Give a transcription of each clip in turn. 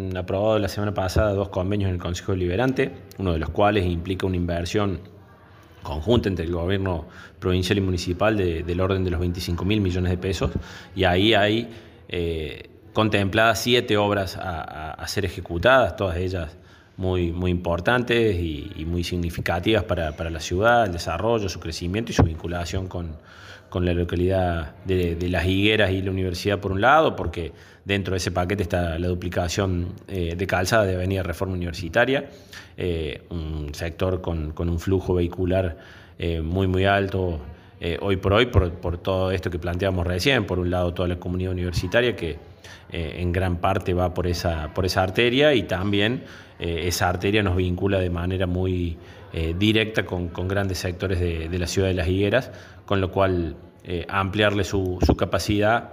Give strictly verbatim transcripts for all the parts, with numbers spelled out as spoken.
han aprobado la semana pasada dos convenios en el Consejo Deliberante, uno de los cuales implica una inversión conjunta entre el gobierno provincial y municipal de, del orden de los veinticinco mil millones de pesos, y ahí hay eh, contempladas siete obras a, a, a ser ejecutadas, todas ellas muy, muy importantes y, y muy significativas para, para la ciudad, el desarrollo, su crecimiento y su vinculación con, con la localidad de, de Las Higueras y la universidad por un lado, porque dentro de ese paquete está la duplicación eh, de calzada de Avenida Reforma Universitaria, eh, un sector con, con un flujo vehicular eh, muy muy alto eh, hoy por hoy por, por todo esto que planteamos recién. Por un lado toda la comunidad universitaria que eh, en gran parte va por esa, por esa arteria, y también eh, esa arteria nos vincula de manera muy eh, directa con, con grandes sectores de, de la ciudad de Las Higueras, con lo cual eh, ampliarle su, su capacidad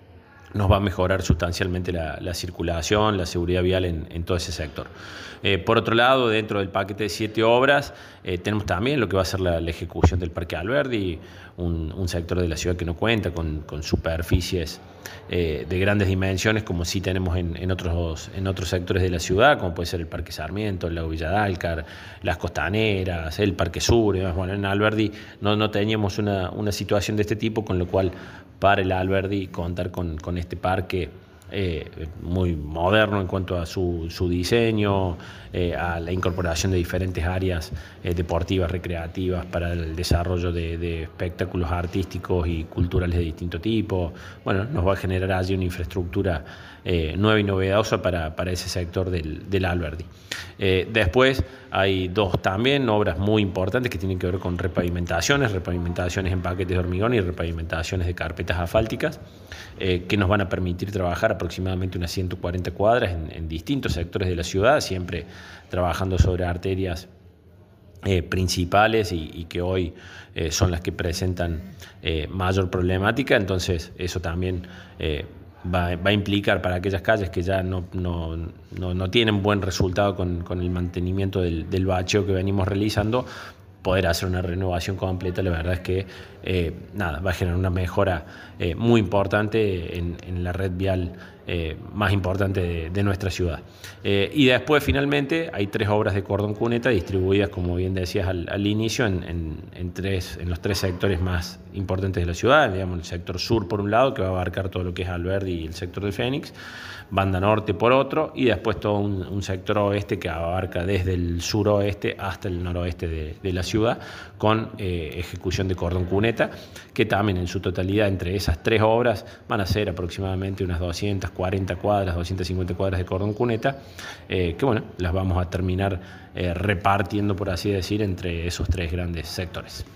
nos va a mejorar sustancialmente la, la circulación, la seguridad vial en, en todo ese sector. Eh, por otro lado, dentro del paquete de siete obras, eh, tenemos también lo que va a ser la, la ejecución del Parque Alberdi, un, un sector de la ciudad que no cuenta con, con superficies eh, de grandes dimensiones, como sí tenemos en, en, otros, en otros sectores de la ciudad, como puede ser el Parque Sarmiento, el Lago Villa Dálcar, las Costaneras, el Parque Sur. Bueno, en Alberdi no, no teníamos una, una situación de este tipo, con lo cual para el Alberdi contar con, con este parque eh, muy moderno en cuanto a su, su diseño, eh, a la incorporación de diferentes áreas eh, deportivas, recreativas, para el desarrollo de, de espectáculos artísticos y culturales de distinto tipo. Bueno, nos va a generar allí una infraestructura eh, nueva y novedosa para, para ese sector del, del Alberdi. Eh, después hay dos también obras muy importantes que tienen que ver con repavimentaciones, repavimentaciones en paquetes de hormigón y repavimentaciones de carpetas asfálticas, eh, que nos van a permitir trabajar aproximadamente unas ciento cuarenta cuadras en, en distintos sectores de la ciudad, siempre trabajando sobre arterias eh, principales y, y que hoy eh, son las que presentan eh, mayor problemática. Entonces eso también eh, Va, va a implicar para aquellas calles que ya no, no, no, no tienen buen resultado con, con el mantenimiento del, del bacheo que venimos realizando, poder hacer una renovación completa. La verdad es que eh, nada, va a generar una mejora eh, muy importante en, en la red vial eh, más importante de, de nuestra ciudad. Eh, y después finalmente hay tres obras de cordón cuneta distribuidas, como bien decías al, al inicio, en, en, en, tres, en los tres sectores más importantes de la ciudad. Digamos, el sector sur por un lado, que va a abarcar todo lo que es Alberdi y el sector de Fénix, banda norte por otro, y después todo un, un sector oeste que abarca desde el suroeste hasta el noroeste de, de la ciudad, con eh, ejecución de cordón cuneta, que también en su totalidad entre esas tres obras van a ser aproximadamente unas doscientas cuarenta cuadras, doscientas cincuenta cuadras de cordón cuneta, eh, que bueno, las vamos a terminar eh, repartiendo, por así decir, entre esos tres grandes sectores.